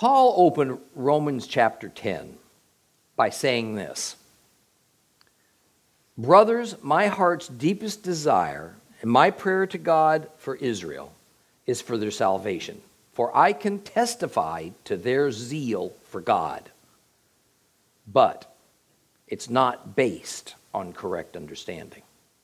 Paul opened Romans chapter 10 by saying this: "Brothers, my heart's deepest desire and my prayer to God for Israel is for their salvation. For I can testify to their zeal for God, but it's not based on correct understanding."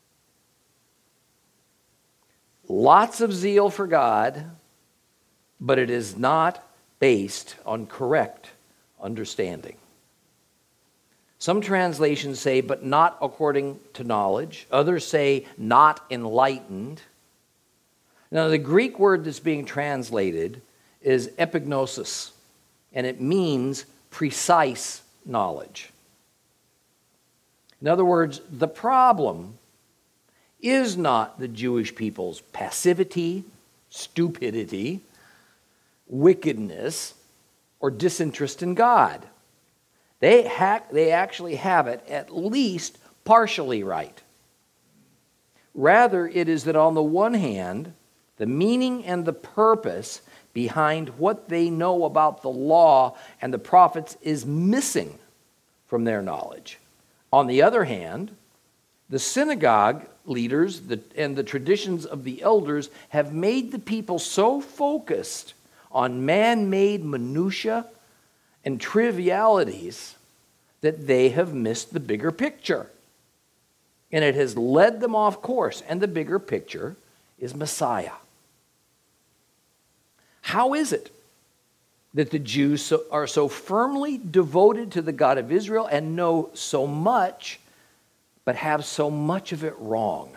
Lots of zeal for God, but it is not based on correct understanding. Some translations say, but not according to knowledge. Others say, not enlightened. Now, the Greek word that's being translated is epignosis, and it means precise knowledge. In other words, the problem is not the Jewish people's passivity, stupidity, wickedness, or disinterest in God. They actually have it at least partially right. Rather, it is that on the one hand, the meaning and the purpose behind what they know about the law and the prophets is missing from their knowledge. On the other hand, the synagogue leaders and the traditions of the elders have made the people so focused on man-made minutiae and trivialities that they have missed the bigger picture. And it has led them off course, and the bigger picture is Messiah. How is it that the Jews are so firmly devoted to the God of Israel and know so much, but have so much of it wrong?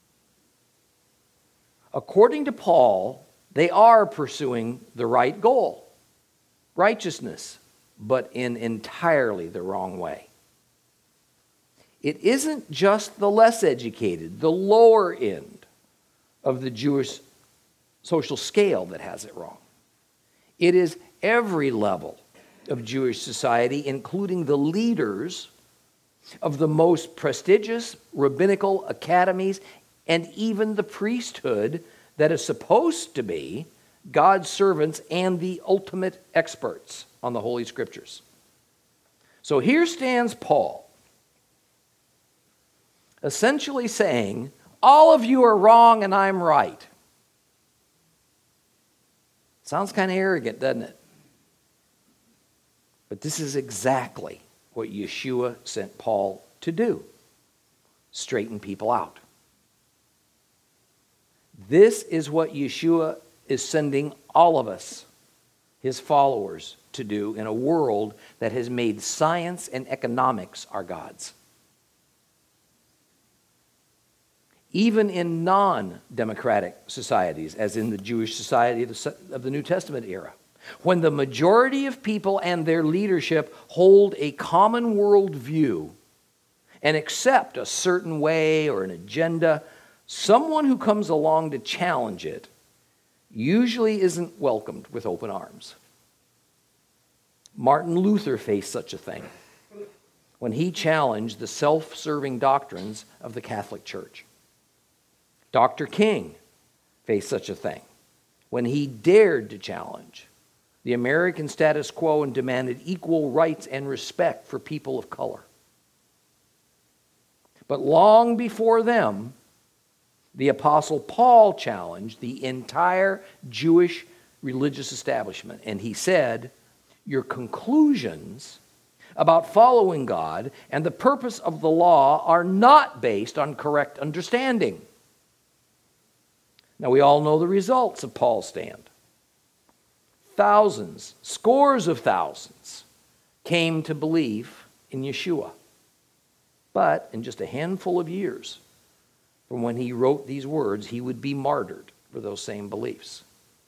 According to Paul, they are pursuing the right goal, righteousness, but in entirely the wrong way. It isn't just the less educated, the lower end of the Jewish social scale that has it wrong. It is every level of Jewish society, including the leaders of the most prestigious rabbinical academies and even the priesthood that is supposed to be God's servants and the ultimate experts on the Holy Scriptures. So here stands Paul, essentially saying, all of you are wrong and I'm right. Sounds kind of arrogant, doesn't it? But this is exactly what Yeshua sent Paul to do: straighten people out. This is what Yeshua is sending all of us, his followers, to do in a world that has made science and economics our gods. Even in non-democratic societies, as in the Jewish society of the New Testament era, when the majority of people and their leadership hold a common worldview and accept a certain way or an agenda, someone who comes along to challenge it usually isn't welcomed with open arms. Martin Luther faced such a thing when he challenged the self-serving doctrines of the Catholic Church. Dr. King faced such a thing when he dared to challenge the American status quo and demanded equal rights and respect for people of color. But long before them, the Apostle Paul challenged the entire Jewish religious establishment, and he said, your conclusions about following God and the purpose of the law are not based on correct understanding. Now, we all know the results of Paul's stand. Thousands, scores of thousands, came to believe in Yeshua. But in just a handful of years from when he wrote these words, he would be martyred for those same beliefs.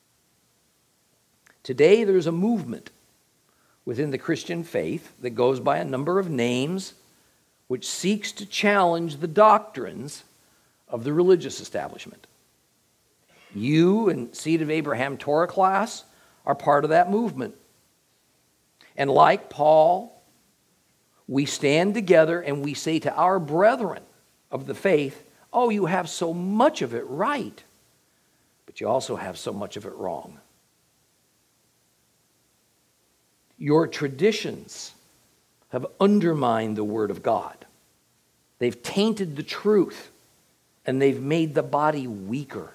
Today, there's a movement within the Christian faith that goes by a number of names, which seeks to challenge the doctrines of the religious establishment. You and Seed of Abraham Torah class are part of that movement. And like Paul, we stand together and we say to our brethren of the faith, oh, you have so much of it right, but you also have so much of it wrong. Your traditions have undermined the Word of God. They've tainted the truth, and they've made the body weaker.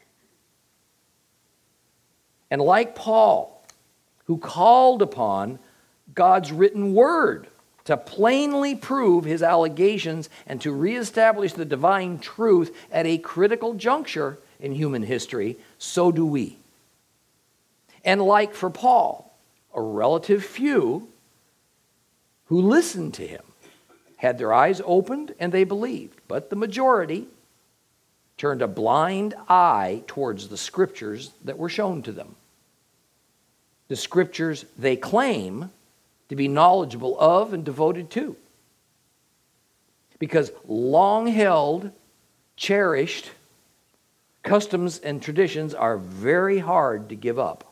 And like Paul, who called upon God's written word to plainly prove his allegations and to reestablish the divine truth at a critical juncture in human history, so do we. And like for Paul, a relative few who listened to him had their eyes opened and they believed, but the majority turned a blind eye towards the scriptures that were shown to them. The scriptures they claim to be knowledgeable of and devoted to. Because long-held, cherished customs and traditions are very hard to give up,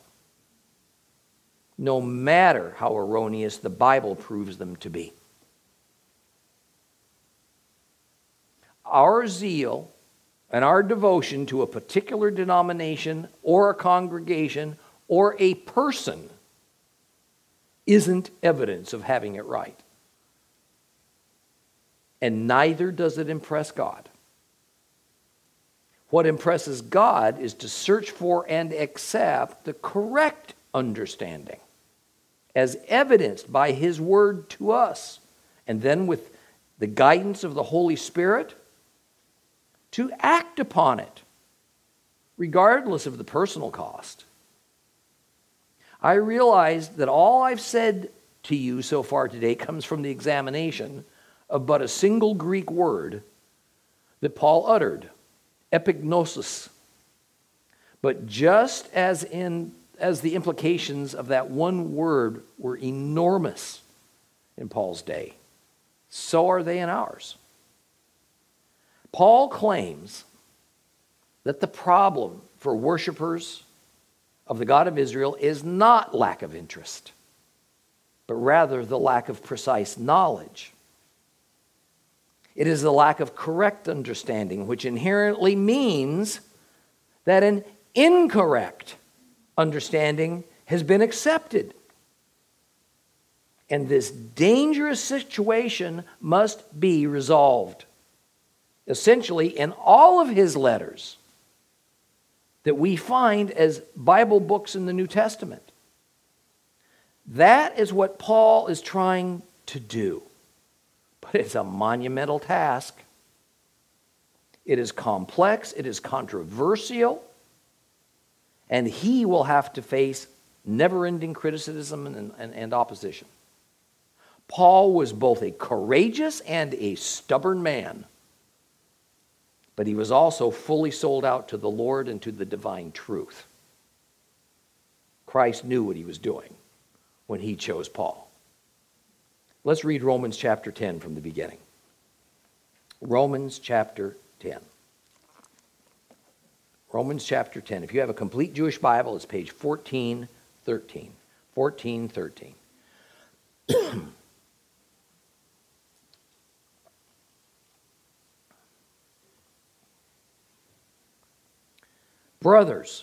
no matter how erroneous the Bible proves them to be. Our zeal and our devotion to a particular denomination or a congregation or a person isn't evidence of having it right. And neither does it impress God. What impresses God is to search for and accept the correct understanding as evidenced by His Word to us, and then with the guidance of the Holy Spirit, to act upon it, regardless of the personal cost. I realize that all I've said to you so far today comes from the examination of but a single Greek word that Paul uttered, epignosis. But just as the implications of that one word were enormous in Paul's day, so are they in ours. Paul claims that the problem for worshipers of the God of Israel is not lack of interest, but rather the lack of precise knowledge. It is the lack of correct understanding, which inherently means that an incorrect understanding has been accepted. And this dangerous situation must be resolved. Essentially, in all of his letters that we find as Bible books in the New Testament, that is what Paul is trying to do. But it's a monumental task. It is complex, it is controversial, and he will have to face never-ending criticism and opposition. Paul was both a courageous and a stubborn man, but he was also fully sold out to the Lord and to the divine truth. Christ knew what he was doing when he chose Paul. Let's read Romans chapter 10 from the beginning. Romans chapter 10. Romans chapter 10. If you have a complete Jewish Bible, it's page 1413. 1413. Brothers,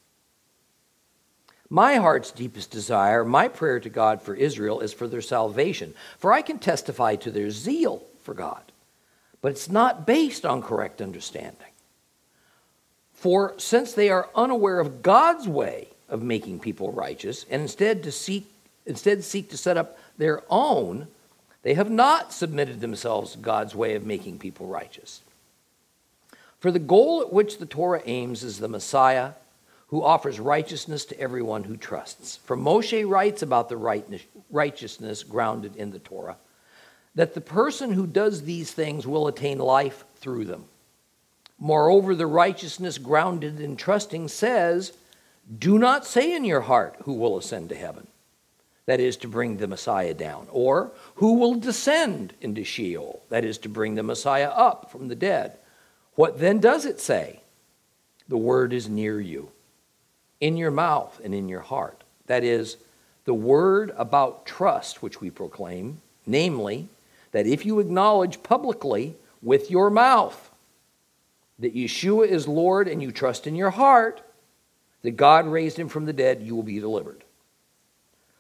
my heart's deepest desire, my prayer to God for Israel is for their salvation. For I can testify to their zeal for God, but it's not based on correct understanding. For since they are unaware of God's way of making people righteous, and instead seek to set up their own, they have not submitted themselves to God's way of making people righteous. For the goal at which the Torah aims is the Messiah, who offers righteousness to everyone who trusts. For Moshe writes about the righteousness grounded in the Torah, that the person who does these things will attain life through them. Moreover, the righteousness grounded in trusting says, do not say in your heart, who will ascend to heaven, that is to bring the Messiah down, or who will descend into Sheol, that is to bring the Messiah up from the dead. What then does it say? The word is near you, in your mouth and in your heart. That is, the word about trust which we proclaim, namely, that if you acknowledge publicly with your mouth that Yeshua is Lord and you trust in your heart that God raised him from the dead, you will be delivered.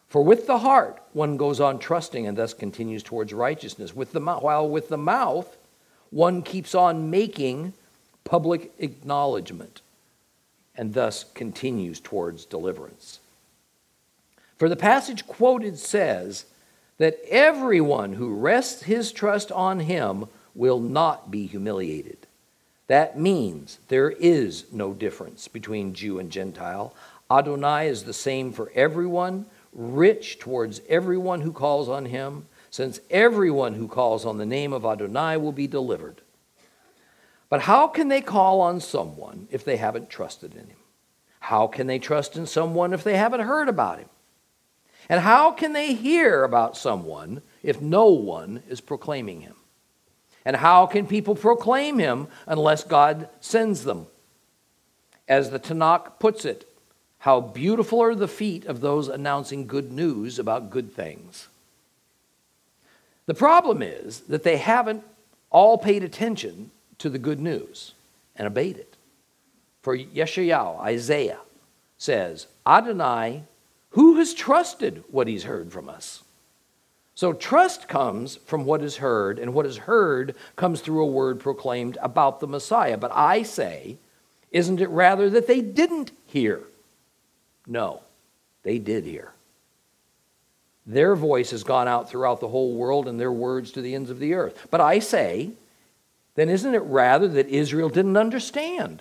For with the heart one goes on trusting and thus continues towards righteousness, while with the mouth one keeps on making public acknowledgement and thus continues towards deliverance. For the passage quoted says that everyone who rests his trust on him will not be humiliated. That means there is no difference between Jew and Gentile. Adonai is the same for everyone, rich towards everyone who calls on him, since everyone who calls on the name of Adonai will be delivered. But how can they call on someone if they haven't trusted in him? How can they trust in someone if they haven't heard about him? And how can they hear about someone if no one is proclaiming him? And how can people proclaim him unless God sends them? As the Tanakh puts it, how beautiful are the feet of those announcing good news about good things. The problem is that they haven't all paid attention to the good news and obeyed it. For Yeshayahu, Isaiah, says, Adonai, who has trusted what he's heard from us? So trust comes from what is heard, and what is heard comes through a word proclaimed about the Messiah. But I say, isn't it rather that they didn't hear? No, they did hear. Their voice has gone out throughout the whole world and their words to the ends of the earth. But I say, then isn't it rather that Israel didn't understand?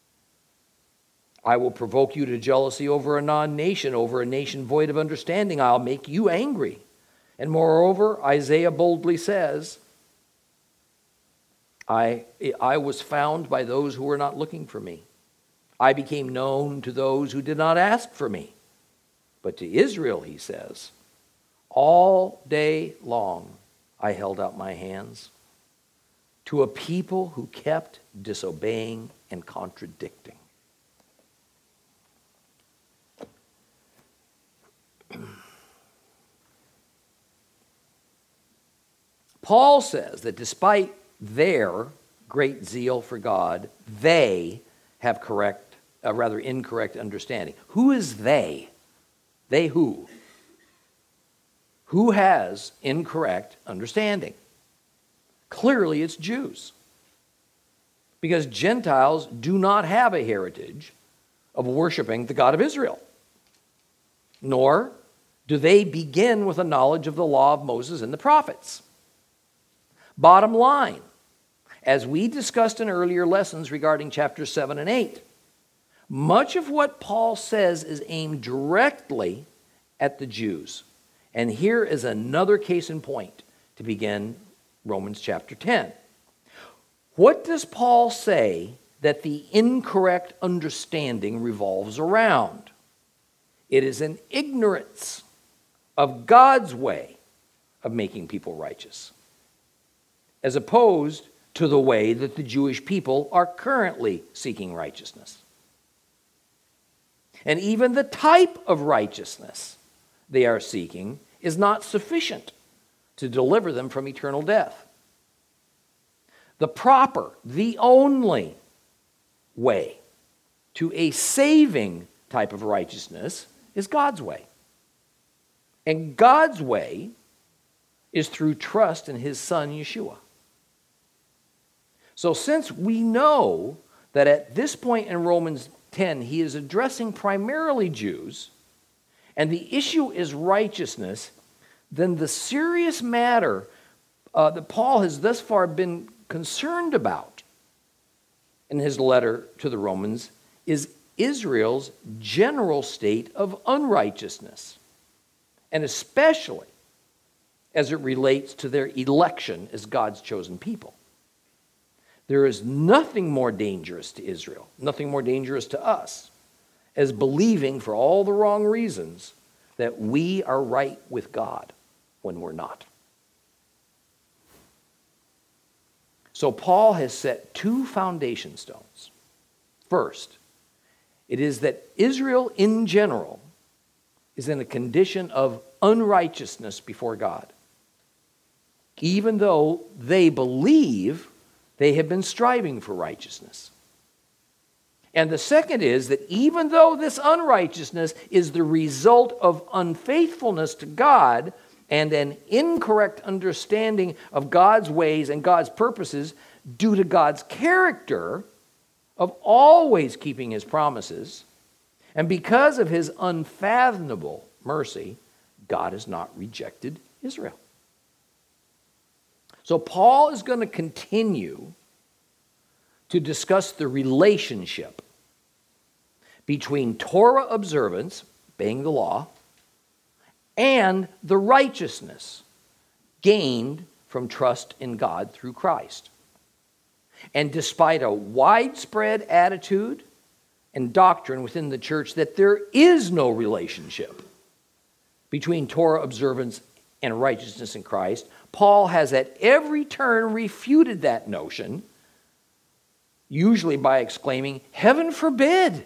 I will provoke you to jealousy over a non-nation, over a nation void of understanding. I'll make you angry. And moreover, Isaiah boldly says, I was found by those who were not looking for me. I became known to those who did not ask for me. But to Israel, he says, all day long I held out my hands to a people who kept disobeying and contradicting. Paul says that despite their great zeal for God, they have incorrect understanding. Who is they? They who? Who has incorrect understanding? Clearly it's Jews. Because Gentiles do not have a heritage of worshiping the God of Israel. Nor do they begin with a knowledge of the law of Moses and the prophets. Bottom line, as we discussed in earlier lessons regarding chapters 7 and 8, much of what Paul says is aimed directly at the Jews. And here is another case in point to begin Romans chapter 10. What does Paul say that the incorrect understanding revolves around? It is an ignorance of God's way of making people righteous, as opposed to the way that the Jewish people are currently seeking righteousness. And even the type of righteousness they are seeking is not sufficient to deliver them from eternal death. The proper, the only way to a saving type of righteousness is God's way. And God's way is through trust in his Son, Yeshua. So since we know that at this point in Romans 10, he is addressing primarily Jews, and the issue is righteousness, then the serious matter that Paul has thus far been concerned about in his letter to the Romans is Israel's general state of unrighteousness, and especially as it relates to their election as God's chosen people. There is nothing more dangerous to Israel, nothing more dangerous to us, as believing for all the wrong reasons that we are right with God when we're not. So Paul has set two foundation stones. First, it is that Israel in general is in a condition of unrighteousness before God, even though they believe they have been striving for righteousness. And the second is that even though this unrighteousness is the result of unfaithfulness to God and an incorrect understanding of God's ways and God's purposes due to God's character of always keeping his promises, and because of his unfathomable mercy, God has not rejected Israel. So Paul is going to continue to discuss the relationship between Torah observance, obeying the law, and the righteousness gained from trust in God through Christ. And despite a widespread attitude and doctrine within the church that there is no relationship between Torah observance and righteousness in Christ, Paul has at every turn refuted that notion, usually by exclaiming, "Heaven forbid!"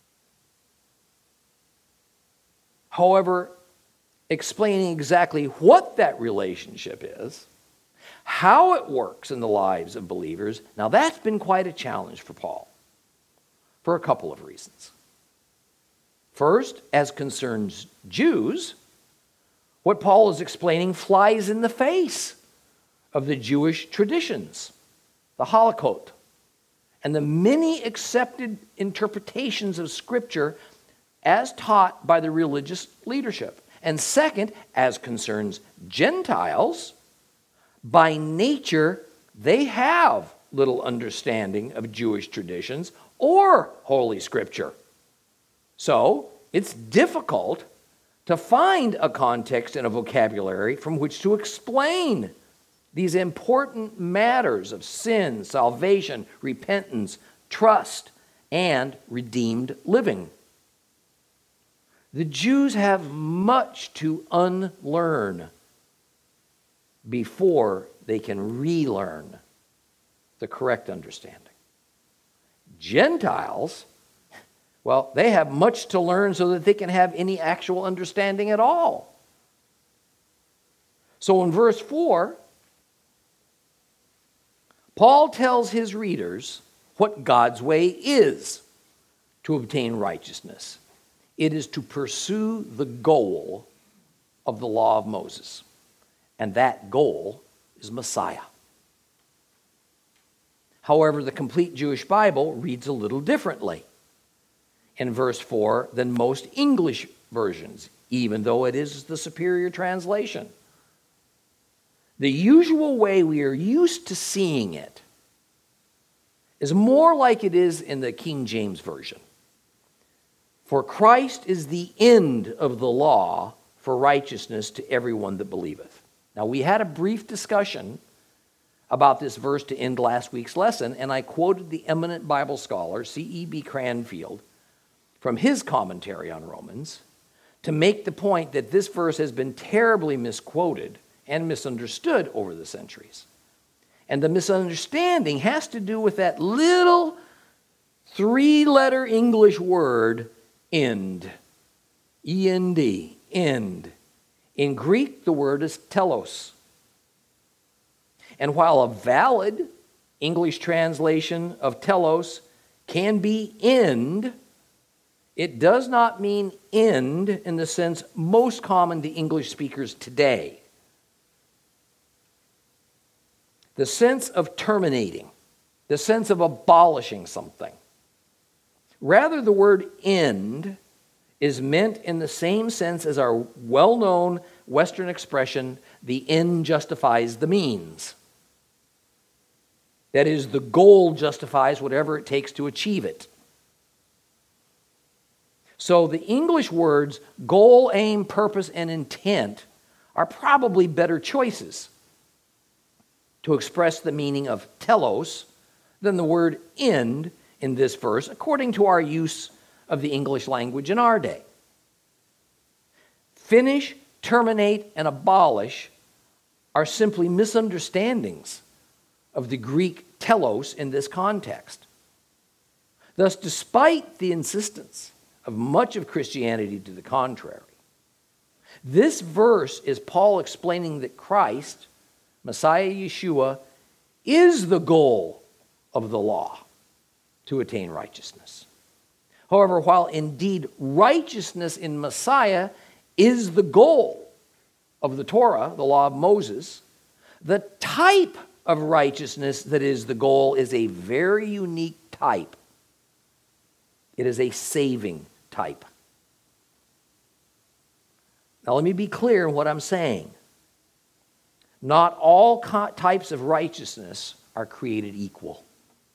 However, explaining exactly what that relationship is, how it works in the lives of believers, now that's been quite a challenge for Paul, for a couple of reasons. First, as concerns Jews, what Paul is explaining flies in the face of the Jewish traditions, the Halakot, and the many accepted interpretations of Scripture as taught by the religious leadership. And second, as concerns Gentiles, by nature, they have little understanding of Jewish traditions or Holy Scripture. So, it's difficult to find a context and a vocabulary from which to explain these important matters of sin, salvation, repentance, trust, and redeemed living. The Jews have much to unlearn before they can relearn the correct understanding. Gentiles, well, they have much to learn so that they can have any actual understanding at all. So in verse 4, Paul tells his readers what God's way is to obtain righteousness. It is to pursue the goal of the law of Moses. And that goal is Messiah. However, the complete Jewish Bible reads a little differently in verse 4 than most English versions, even though it is the superior translation. The usual way we are used to seeing it is more like it is in the King James Version. For Christ is the end of the law for righteousness to everyone that believeth. Now, we had a brief discussion about this verse to end last week's lesson, and I quoted the eminent Bible scholar, C.E.B. Cranfield, from his commentary on Romans to make the point that this verse has been terribly misquoted and misunderstood over the centuries. And the misunderstanding has to do with that little three-letter English word, end. E-N-D, end. In Greek, the word is telos. And while a valid English translation of telos can be end, it does not mean end in the sense most common to English speakers today. The sense of terminating, the sense of abolishing something. Rather, the word end is meant in the same sense as our well-known Western expression, the end justifies the means. That is, the goal justifies whatever it takes to achieve it. So the English words goal, aim, purpose, and intent are probably better choices to express the meaning of telos than the word end in this verse, according to our use of the English language in our day. Finish, terminate, and abolish are simply misunderstandings of the Greek telos in this context. Thus, despite the insistence of much of Christianity to the contrary, this verse is Paul explaining that Christ, Messiah Yeshua, is the goal of the law to attain righteousness. However, while indeed righteousness in Messiah is the goal of the Torah, the law of Moses, the type of righteousness that is the goal is a very unique type. It is a saving type. Now, let me be clear in what I'm saying. Not all types of righteousness are created equal.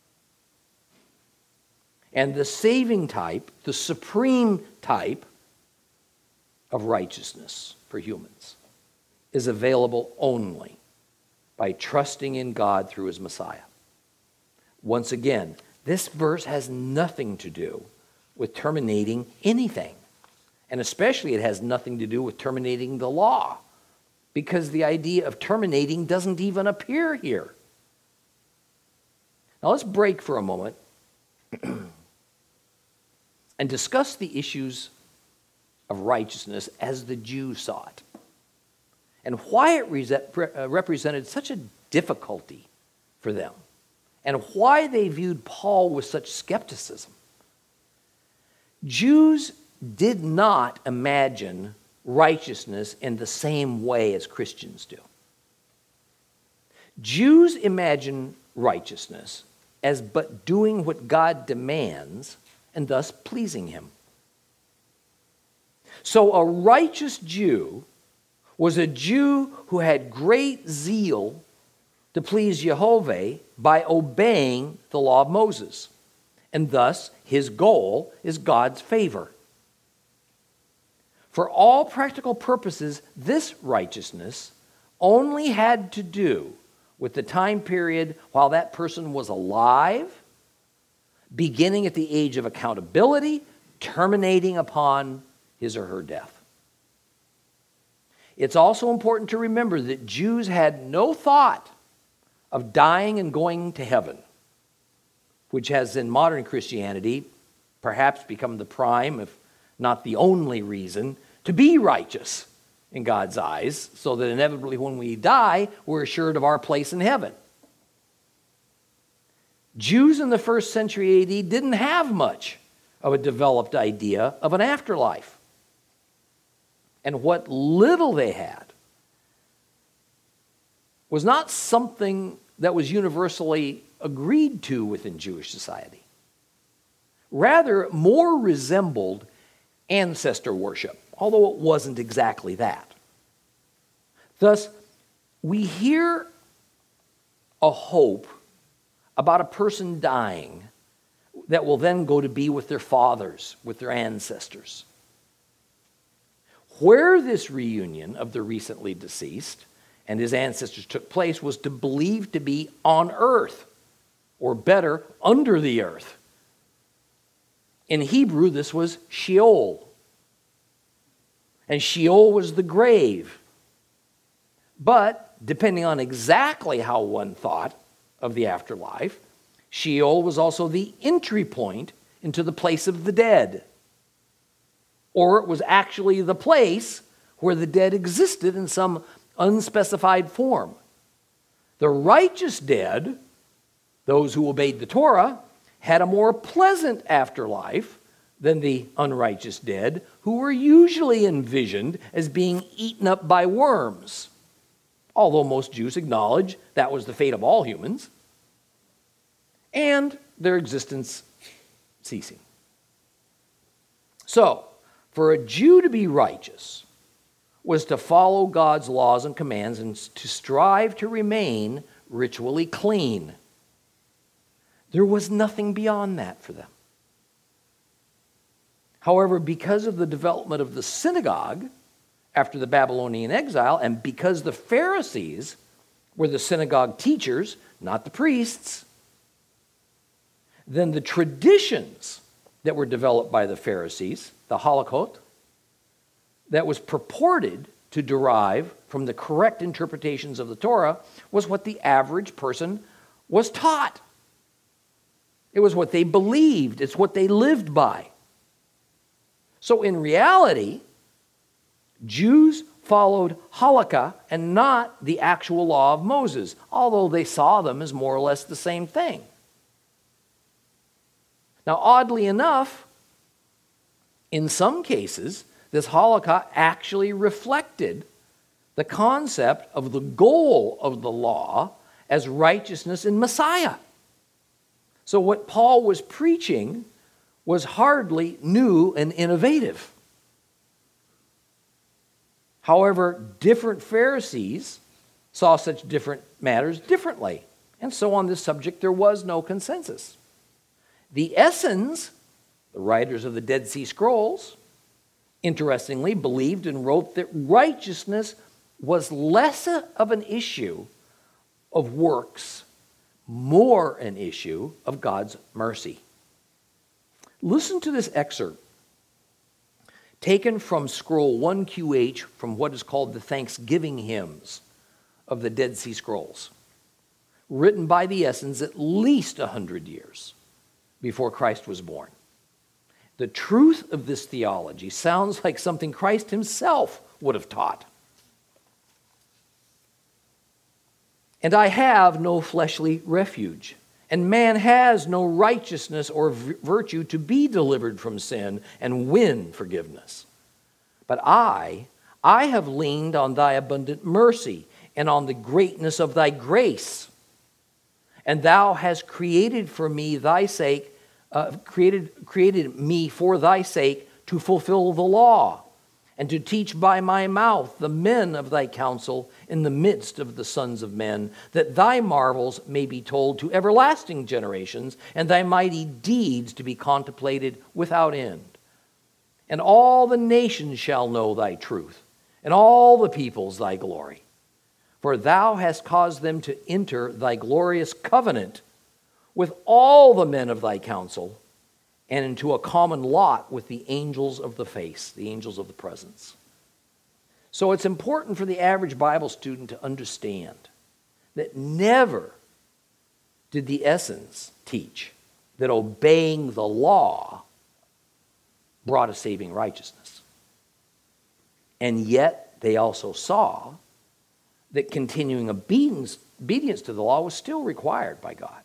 And the saving type, the supreme type of righteousness for humans, is available only by trusting in God through his Messiah. Once again, this verse has nothing to do with terminating anything. And especially it has nothing to do with terminating the law, because the idea of terminating doesn't even appear here. Now let's break for a moment and discuss the issues of righteousness as the Jews saw it, and why it represented such a difficulty for them, and why they viewed Paul with such skepticism. Jews did not imagine righteousness in the same way as Christians do. Jews imagine righteousness as but doing what God demands and thus pleasing him. So a righteous Jew was a Jew who had great zeal to please Jehovah by obeying the law of Moses. And thus, his goal is God's favor. For all practical purposes, this righteousness only had to do with the time period while that person was alive, beginning at the age of accountability, terminating upon his or her death. It's also important to remember that Jews had no thought of dying and going to heaven, which has in modern Christianity perhaps become the prime, if not the only reason, to be righteous in God's eyes, so that inevitably when we die, we're assured of our place in heaven. Jews in the first century AD didn't have much of a developed idea of an afterlife. And what little they had was not something that was universally agreed to within Jewish society. Rather, more resembled ancestor worship, although it wasn't exactly that. Thus, we hear a hope about a person dying that will then go to be with their fathers, with their ancestors. Where this reunion of the recently deceased and his ancestors took place was believed to be on earth, or better, under the earth. In Hebrew, this was Sheol. And Sheol was the grave. But, depending on exactly how one thought of the afterlife, Sheol was also the entry point into the place of the dead. Or it was actually the place where the dead existed in some unspecified form. The righteous dead, those who obeyed the Torah, had a more pleasant afterlife than the unrighteous dead, who were usually envisioned as being eaten up by worms, although most Jews acknowledge that was the fate of all humans, and their existence ceasing. So, for a Jew to be righteous was to follow God's laws and commands and to strive to remain ritually clean. There was nothing beyond that for them. However, because of the development of the synagogue after the Babylonian exile, and because the Pharisees were the synagogue teachers, not the priests, then the traditions that were developed by the Pharisees, the halakot, that was purported to derive from the correct interpretations of the Torah, was what the average person was taught. It was what they believed. It's what they lived by. So in reality, Jews followed halakha and not the actual law of Moses, although they saw them as more or less the same thing. Now, oddly enough, In some cases, this halakha actually reflected the concept of the goal of the law as righteousness in Messiah. So what Paul was preaching was hardly new and innovative. However, different Pharisees saw such different matters differently. And so on this subject, there was no consensus. The Essenes, the writers of the Dead Sea Scrolls, interestingly believed and wrote that righteousness was less of an issue of works, more an issue of God's mercy. Listen to this excerpt taken from scroll 1QH from what is called the Thanksgiving Hymns of the Dead Sea Scrolls, written by the Essenes at least 100 years before Christ was born. The truth of this theology sounds like something Christ himself would have taught. And I have no fleshly refuge, and man has no righteousness or virtue to be delivered from sin and win forgiveness. But I have leaned on thy abundant mercy and on the greatness of thy grace. And thou hast created for me thy sake, created me for thy sake to fulfill the law, and to teach by my mouth the men of thy counsel in the midst of the sons of men, that thy marvels may be told to everlasting generations, and thy mighty deeds to be contemplated without end. And all the nations shall know thy truth, and all the peoples thy glory. For thou hast caused them to enter thy glorious covenant with all the men of thy counsel, and into a common lot with the angels of the face, the angels of the presence. So it's important for the average Bible student to understand that never did the Essenes teach that obeying the law brought a saving righteousness. And yet they also saw that continuing obedience to the law was still required by God.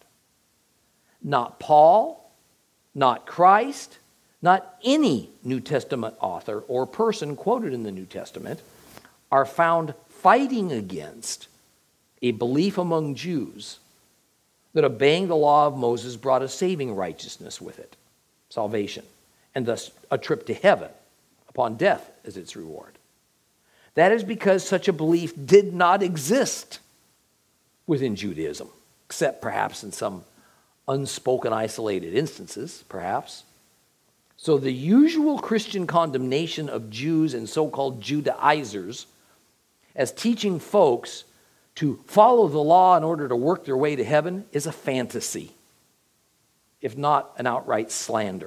Not Paul, not Christ, not any New Testament author or person quoted in the New Testament are found fighting against a belief among Jews that obeying the law of Moses brought a saving righteousness with it, salvation, and thus a trip to heaven upon death as its reward. That is because such a belief did not exist within Judaism, except perhaps in some unspoken, isolated instances, perhaps. So the usual Christian condemnation of Jews and so-called Judaizers as teaching folks to follow the law in order to work their way to heaven is a fantasy, if not an outright slander.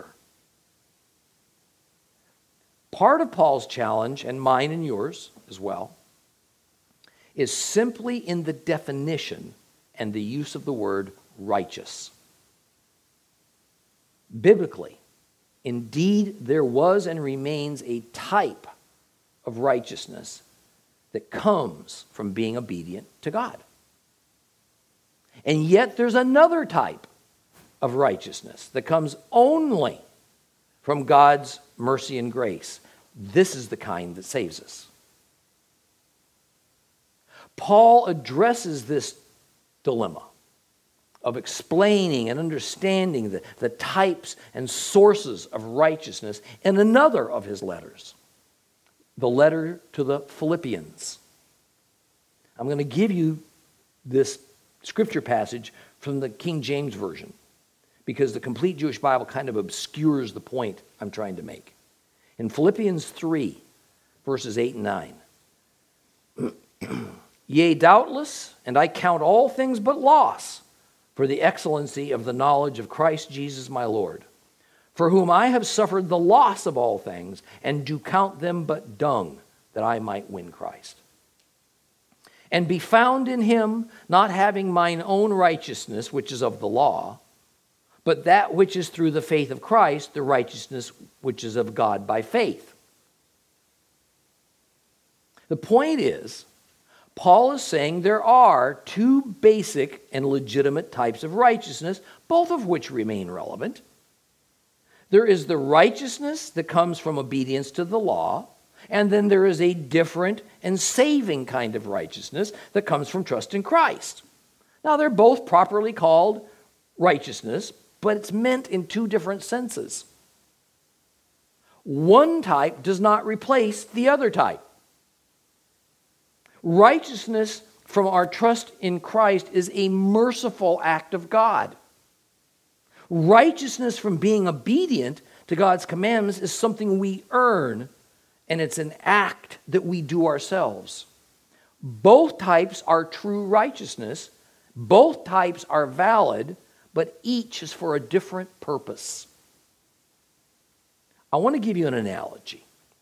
Part of Paul's challenge, and mine and yours as well, is simply in the definition and the use of the word righteous. Biblically, indeed, there was and remains a type of righteousness that comes from being obedient to God. And yet there's another type of righteousness that comes only from God's mercy and grace. This is the kind that saves us. Paul addresses this dilemma of explaining and understanding the types and sources of righteousness in another of his letters, the letter to the Philippians. I'm going to give you this scripture passage from the King James Version because the complete Jewish Bible kind of obscures the point I'm trying to make. In Philippians 3, verses 8 and 9, Yea, doubtless, and I count all things but loss for the excellency of the knowledge of Christ Jesus my Lord, for whom I have suffered the loss of all things, and do count them but dung, that I might win Christ. And be found in him, not having mine own righteousness, which is of the law, but that which is through the faith of Christ, the righteousness which is of God by faith. The point is, Paul is saying there are two basic and legitimate types of righteousness, both of which remain relevant. There is the righteousness that comes from obedience to the law, and then there is a different and saving kind of righteousness that comes from trust in Christ. Now, they're both properly called righteousness, but it's meant in two different senses. One type does not replace the other type. Righteousness from our trust in Christ is a merciful act of God. Righteousness from being obedient to God's commandments is something we earn, and it's an act that we do ourselves. Both types are true righteousness. Both types are valid, but each is for a different purpose. I want to give you an analogy.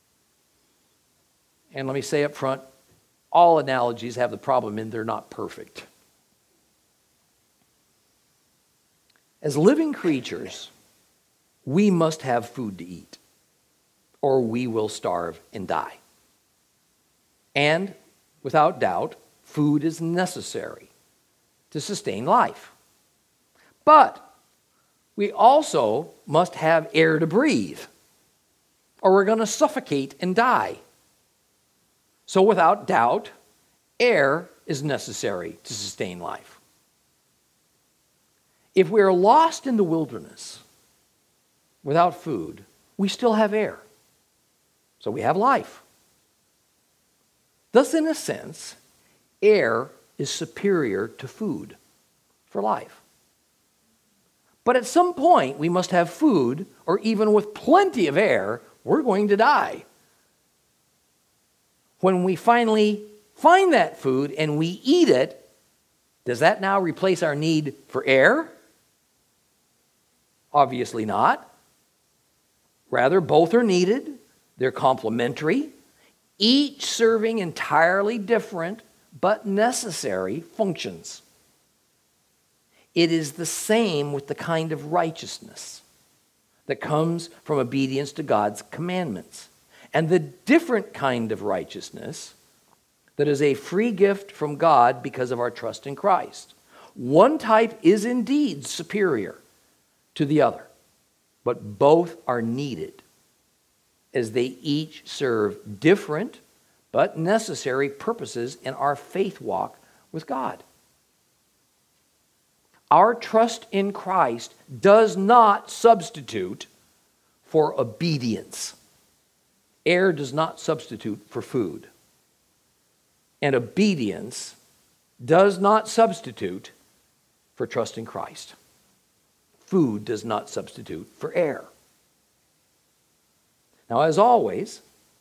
And let me say up front, all analogies have the problem in they're not perfect. As living creatures, we must have food to eat, or we will starve and die. And without doubt, food is necessary to sustain life. But we also must have air to breathe, or we're going to suffocate and die. So without doubt, air is necessary to sustain life. If we are lost in the wilderness without food, we still have air. So we have life. Thus, in a sense, air is superior to food for life. But at some point, we must have food, or even with plenty of air, we're going to die. When we finally find that food and we eat it, does that now replace our need for air? Obviously not. Rather, both are needed. They're complementary, each serving entirely different but necessary functions. It is the same with the kind of righteousness that comes from obedience to God's commandments, and the different kind of righteousness that is a free gift from God because of our trust in Christ. One type is indeed superior to the other, but both are needed as they each serve different but necessary purposes in our faith walk with God. Our trust in Christ does not substitute for obedience. Air does not substitute for food. And obedience does not substitute for trust in Christ. Food does not substitute for air. Now, as always,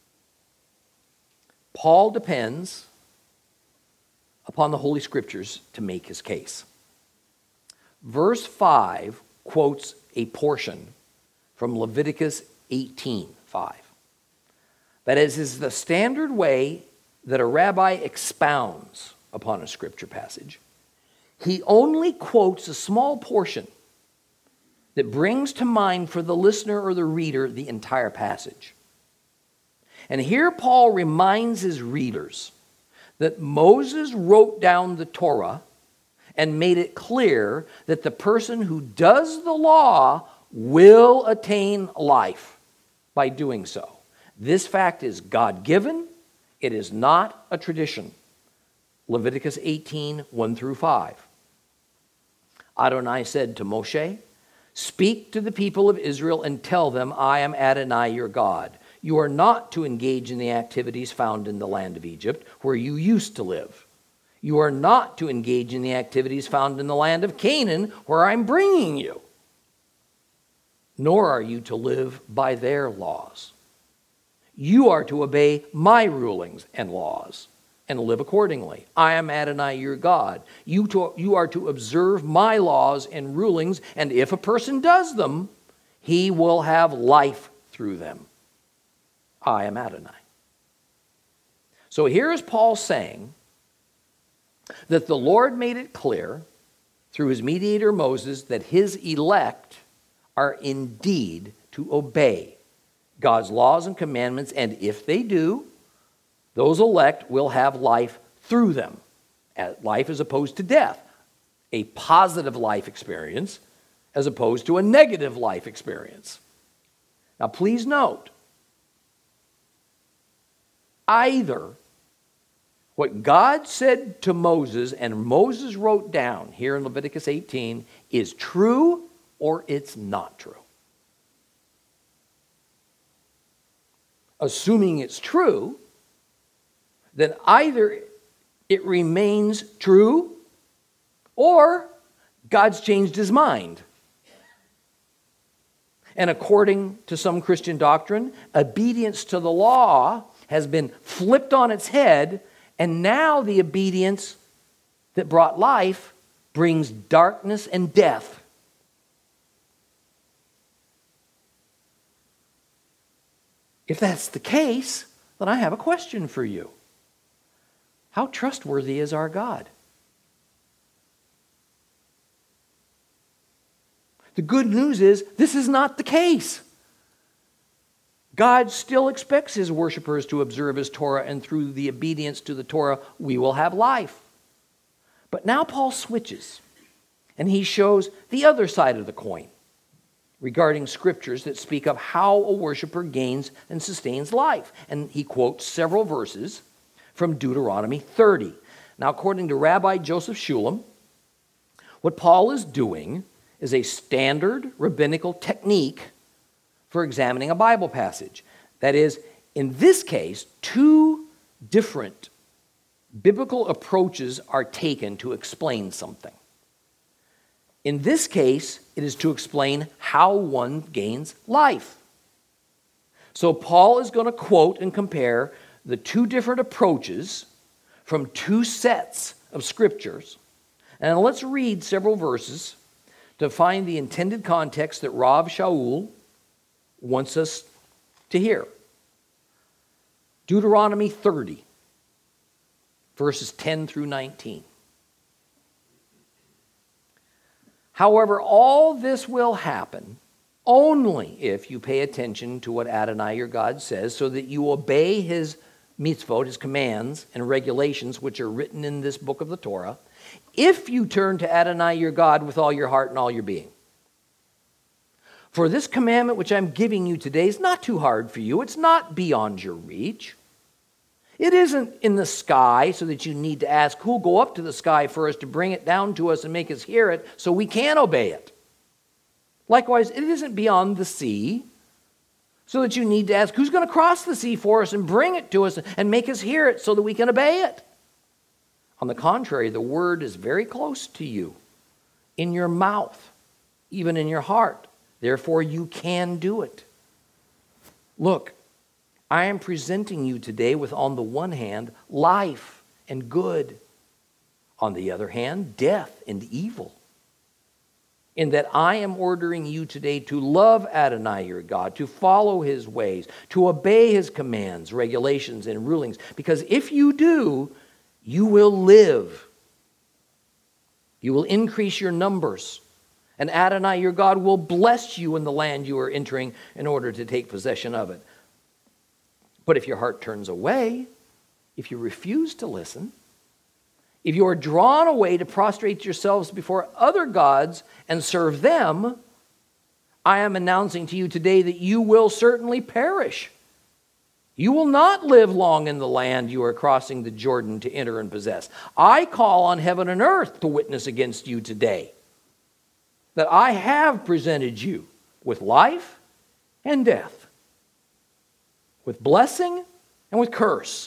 Paul depends upon the Holy Scriptures to make his case. Verse 5 quotes a portion from Leviticus 18:5. That is the standard way that a rabbi expounds upon a scripture passage. He only quotes a small portion that brings to mind for the listener or the reader the entire passage. And here Paul reminds his readers that Moses wrote down the Torah and made it clear that the person who does the law will attain life by doing so. This fact is God-given. It is not a tradition. Leviticus 18:1-5. Adonai said to Moshe, "Speak to the people of Israel and tell them, I am Adonai your God. You are not to engage in the activities found in the land of Egypt, where you used to live. You are not to engage in the activities found in the land of Canaan, where I'm bringing you. Nor are you to live by their laws. You are to obey my rulings and laws and live accordingly. I am Adonai your God. You are to observe my laws and rulings, and if a person does them, he will have life through them. I am Adonai." So here is Paul saying that the Lord made it clear through his mediator Moses that his elect are indeed to obey God's laws and commandments, and if they do, those elect will have life through them. Life as opposed to death. A positive life experience as opposed to a negative life experience. Now, please note, either what God said to Moses and Moses wrote down here in Leviticus 18 is true or it's not true. Assuming it's true, then either it remains true or God's changed his mind. And according to some Christian doctrine, obedience to the law has been flipped on its head, and now the obedience that brought life brings darkness and death. If that's the case, then I have a question for you. How trustworthy is our God? The good news is this is not the case. God still expects his worshipers to observe his Torah, and through the obedience to the Torah, we will have life. But now Paul switches, and he shows the other side of the coin regarding scriptures that speak of how a worshiper gains and sustains life. And he quotes several verses from Deuteronomy 30. Now, according to Rabbi Joseph Shulam, what Paul is doing is a standard rabbinical technique for examining a Bible passage. That is, in this case, two different biblical approaches are taken to explain something. In this case, it is to explain how one gains life. So Paul is going to quote and compare the two different approaches from two sets of scriptures. And let's read several verses to find the intended context that Rav Shaul wants us to hear. Deuteronomy 30, verses 10 through 19. However, all this will happen only if you pay attention to what Adonai your God says, so that you obey his mitzvot, his commands and regulations, which are written in this book of the Torah, if you turn to Adonai your God with all your heart and all your being. For this commandment which I'm giving you today is not too hard for you. It's not beyond your reach. It isn't in the sky so that you need to ask who'll go up to the sky for us to bring it down to us and make us hear it so we can obey it. Likewise, it isn't beyond the sea so that you need to ask who's going to cross the sea for us and bring it to us and make us hear it so that we can obey it. On the contrary, the word is very close to you, in your mouth, even in your heart. Therefore, you can do it. Look, I am presenting you today with, on the one hand, life and good. On the other hand, death and evil. In that I am ordering you today to love Adonai your God, to follow his ways, to obey his commands, regulations, and rulings. Because if you do, you will live. You will increase your numbers. And Adonai your God will bless you in the land you are entering in order to take possession of it. But if your heart turns away, if you refuse to listen, if you are drawn away to prostrate yourselves before other gods and serve them, I am announcing to you today that you will certainly perish. You will not live long in the land you are crossing the Jordan to enter and possess. I call on heaven and earth to witness against you today that I have presented you with life and death, with blessing and with curse.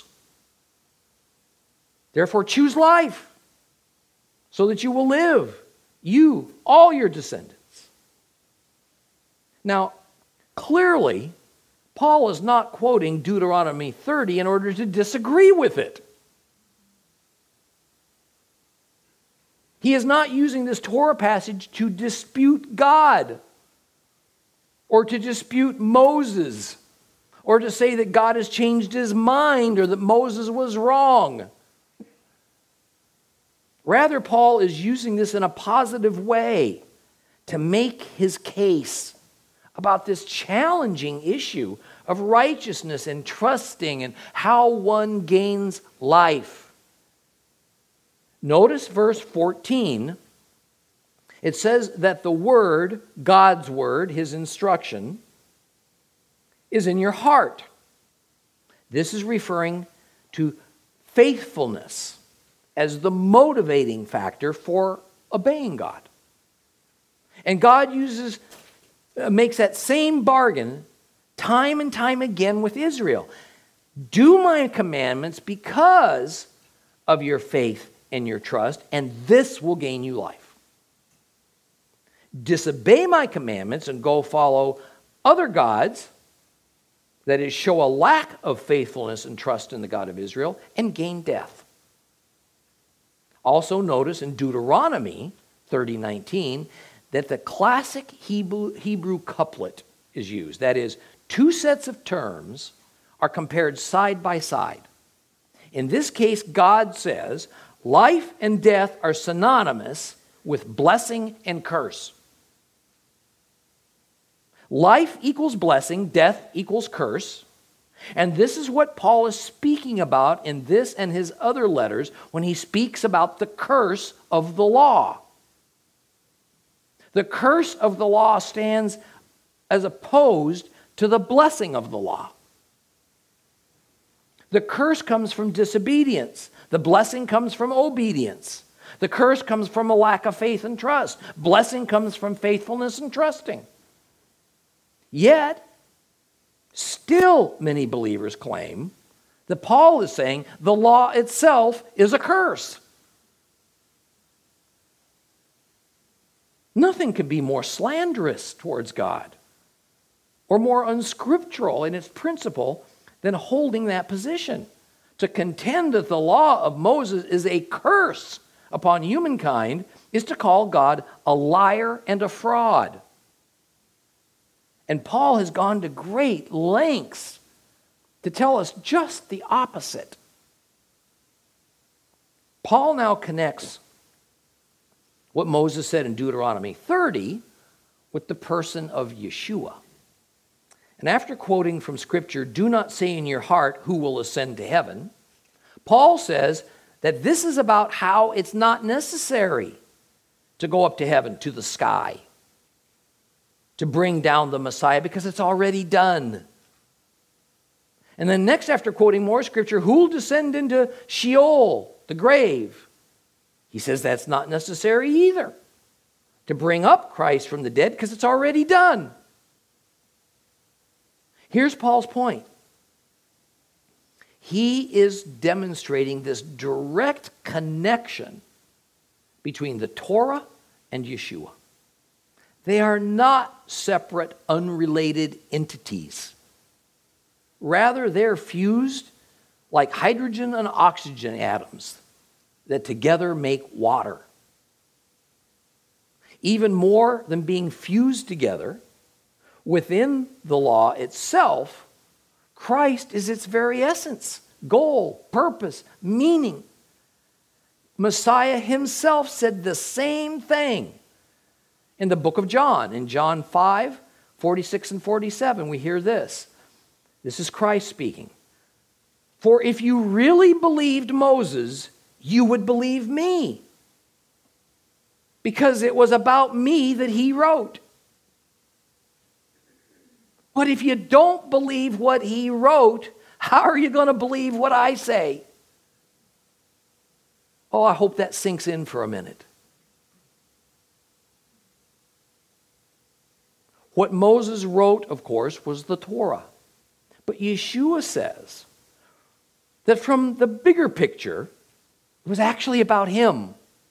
Therefore, choose life so that you will live, you, all your descendants. Now, clearly, Paul is not quoting Deuteronomy 30 in order to disagree with it. He is not using this Torah passage to dispute God or to dispute Moses or to say that God has changed his mind or that Moses was wrong. Rather, Paul is using this in a positive way to make his case about this challenging issue of righteousness and trusting and how one gains life. Notice verse 14. It says that the word, God's word, his instruction, is in your heart. This is referring to faithfulness as the motivating factor for obeying God. And God makes that same bargain time and time again with Israel. Do my commandments because of your faith and your trust, and this will gain you life. Disobey my commandments and go follow other gods, that is, show a lack of faithfulness and trust in the God of Israel, and gain death. Also notice in Deuteronomy 30:19 that the classic Hebrew couplet is used. That is, two sets of terms are compared side by side. In this case, God says, life and death are synonymous with blessing and curse. Life equals blessing, death equals curse. And this is what Paul is speaking about in this and his other letters when he speaks about the curse of the law. The curse of the law stands as opposed to the blessing of the law. The curse comes from disobedience. The blessing comes from obedience. The curse comes from a lack of faith and trust. Blessing comes from faithfulness and trusting. Yet, still many believers claim that Paul is saying the law itself is a curse. Nothing could be more slanderous towards God or more unscriptural in its principle than holding that position. To contend that the law of Moses is a curse upon humankind is to call God a liar and a fraud. And Paul has gone to great lengths to tell us just the opposite. Paul now connects what Moses said in Deuteronomy 30 with the person of Yeshua. And after quoting from Scripture, do not say in your heart, who will ascend to heaven, Paul says that this is about how it's not necessary to go up to heaven, to the sky, to bring down the Messiah, because it's already done. And then next, after quoting more Scripture, who will descend into Sheol, the grave? He says that's not necessary either, to bring up Christ from the dead, because it's already done. Here's Paul's point. He is demonstrating this direct connection between the Torah and Yeshua. They are not separate, unrelated entities. Rather, they're fused like hydrogen and oxygen atoms that together make water. Even more than being fused together, within the law itself, Christ is its very essence, goal, purpose, meaning. Messiah himself said the same thing in the book of John. In John 5, 46 and 47, we hear this. This is Christ speaking. For if you really believed Moses, you would believe me, because it was about me that he wrote. But if you don't believe what he wrote, how are you going to believe what I say? Oh, I hope that sinks in for a minute. What Moses wrote, of course, was the Torah. But Yeshua says that from the bigger picture, it was actually about him.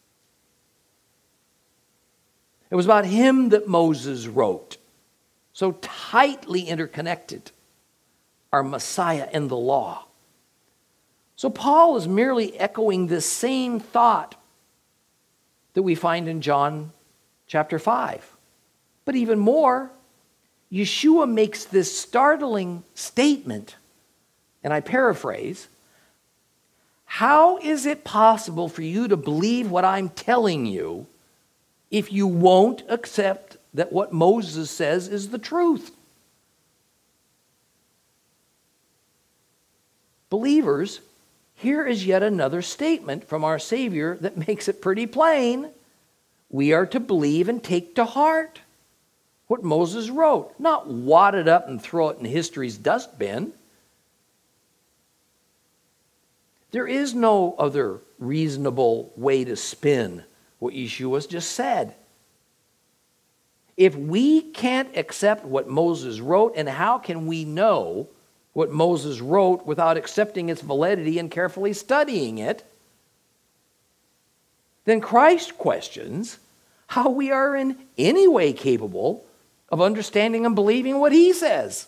It was about him that Moses wrote. So tightly interconnected are Messiah and the law. So Paul is merely echoing this same thought that we find in John chapter 5. But even more, Yeshua makes this startling statement, and I paraphrase, how is it possible for you to believe what I'm telling you if you won't accept that what Moses says is the truth? Believers, here is yet another statement from our Savior that makes it pretty plain. We are to believe and take to heart what Moses wrote, not wad it up and throw it in history's dustbin. There is no other reasonable way to spin what Yeshua's just said. If we can't accept what Moses wrote, and how can we know what Moses wrote without accepting its validity and carefully studying it, then Christ questions how we are in any way capable of understanding and believing what he says.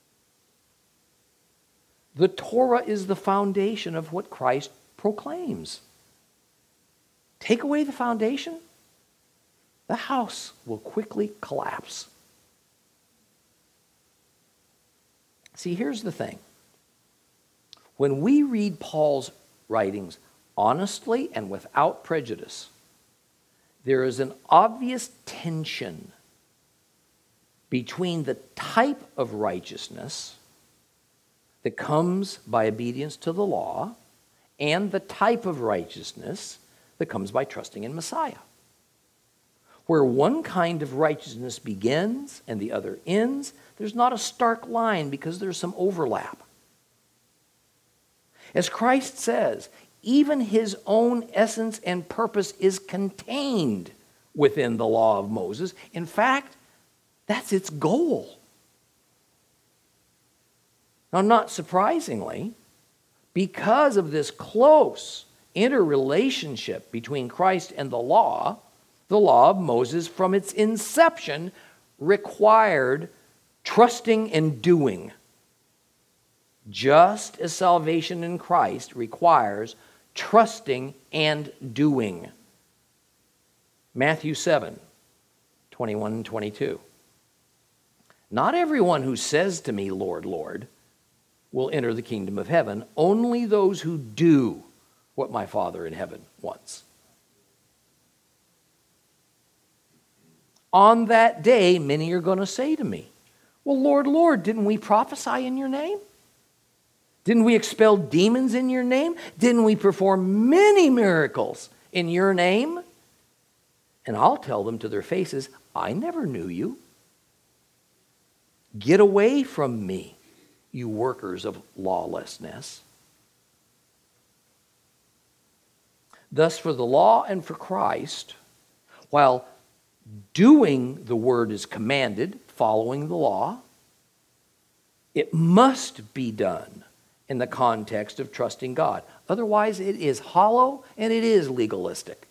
The Torah is the foundation of what Christ proclaims. Take away the foundation, the house will quickly collapse. See, here's the thing. When we read Paul's writings honestly and without prejudice, there is an obvious tension between the type of righteousness that comes by obedience to the law and the type of righteousness that comes by trusting in Messiah. Where one kind of righteousness begins and the other ends, there's not a stark line because there's some overlap. As Christ says, even his own essence and purpose is contained within the law of Moses. In fact, that's its goal. Now, not surprisingly, because of this close interrelationship between Christ and the law of Moses from its inception required trusting and doing, just as salvation in Christ requires trusting and doing. Matthew 7, 21 and 22. Not everyone who says to me, Lord, Lord, will enter the kingdom of heaven. Only those who do what my Father in heaven wants. On that day, many are going to say to me, well, Lord, Lord, didn't we prophesy in your name? Didn't we expel demons in your name? Didn't we perform many miracles in your name? And I'll tell them to their faces, I never knew you. Get away from me, you workers of lawlessness. Thus, for the law and for Christ, while doing the word is commanded, following the law, it must be done in the context of trusting God. Otherwise, it is hollow and it is legalistic.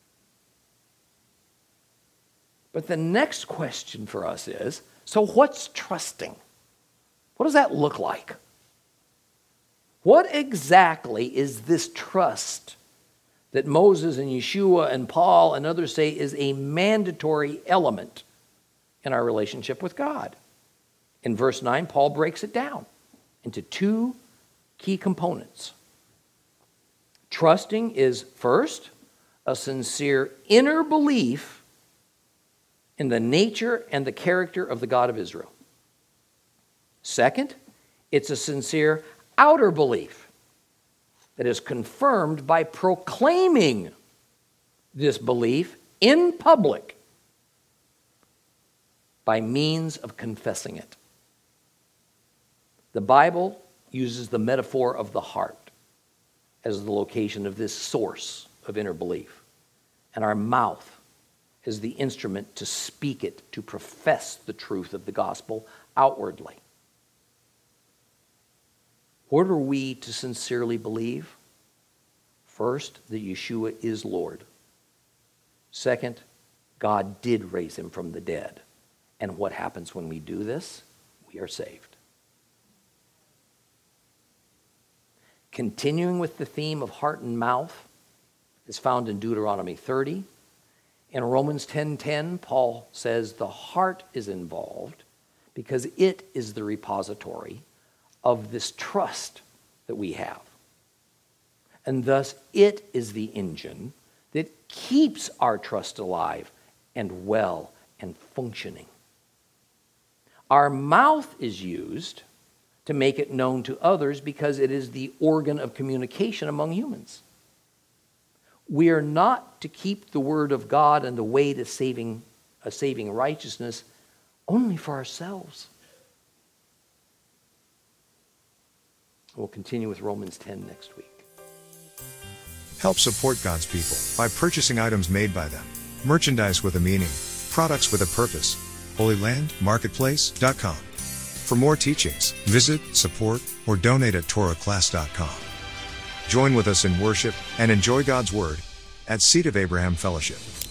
But the next question for us is, so what's trusting? What does that look like? What exactly is this trust that Moses and Yeshua and Paul and others say is a mandatory element in our relationship with God? In verse 9, Paul breaks it down into two key components. Trusting is, first, a sincere inner belief in the nature and the character of the God of Israel. Second, it's a sincere outer belief that is confirmed by proclaiming this belief in public by means of confessing it. The Bible uses the metaphor of the heart as the location of this source of inner belief, and our mouth is the instrument to speak it, to profess the truth of the gospel outwardly. What are we to sincerely believe? First, that Yeshua is Lord. Second, God did raise him from the dead. And what happens when we do this? We are saved. Continuing with the theme of heart and mouth is found in Deuteronomy 30. In Romans 10:10, Paul says the heart is involved because it is the repository of this trust that we have. And thus it is the engine that keeps our trust alive and well and functioning. Our mouth is used to make it known to others because it is the organ of communication among humans. We are not to keep the word of God and the way to a saving righteousness only for ourselves. We'll continue with Romans 10 next week. Help support God's people by purchasing items made by them. Merchandise with a meaning. Products with a purpose. HolyLandMarketplace.com. For more teachings, visit, support, or donate at TorahClass.com. Join with us in worship and enjoy God's Word at Seed of Abraham Fellowship.